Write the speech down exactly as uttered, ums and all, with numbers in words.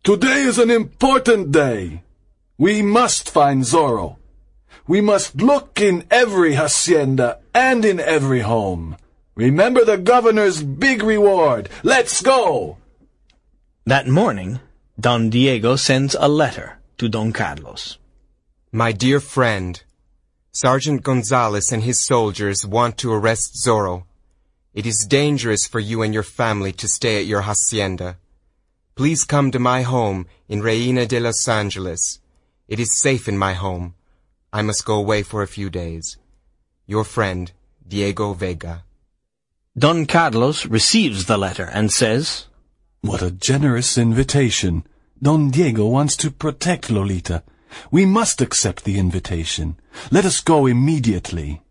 Today is an important day. We must find Zorro. We must look in every hacienda and in every home. Remember the governor's big reward. Let's go! That morning, Don Diego sends a letter to Don Carlos. My dear friend, Sergeant Gonzalez and his soldiers want to arrest Zorro. It is dangerous for you and your family to stay at your hacienda. Please come to my home in Reina de Los Angeles. It is safe in my home. I must go away for a few days. Your friend, Diego Vega. Don Carlos receives the letter and says, What a generous invitation. Don Diego wants to protect Lolita. We must accept the invitation. Let us go immediately.